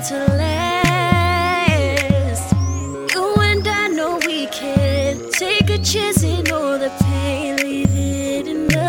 to last. You and I know we can take a chance and all the pain, leave it in the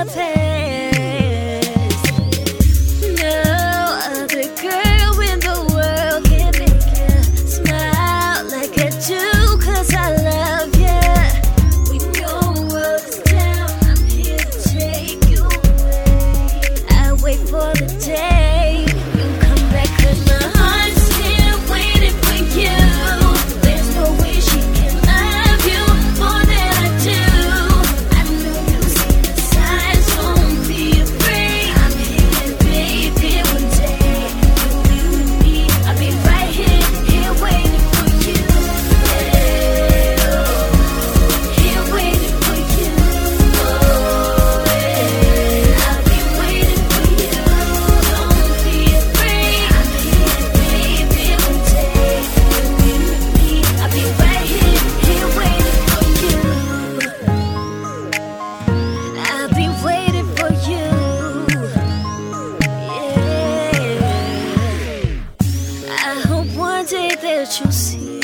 past. No other girl in the world can make you smile like I do, 'cause I love you. When your world is down, I'm here to take you away. I wait for the day you come back, 'cause my heart's still waiting for you. There's no way she can love you more than I do. I know you see the signs, don't be afraid. I'm here, baby, one day you'll be with me. I'll be right here, here waiting for you. Yeah, here waiting for you. Oh, yeah, I'll be waiting for you. Don't be afraid. I'm here, baby, one day you'll be with me. I'll be right here, here waiting for you. I'll be waiting for you. Yeah. I hope one day that you'll see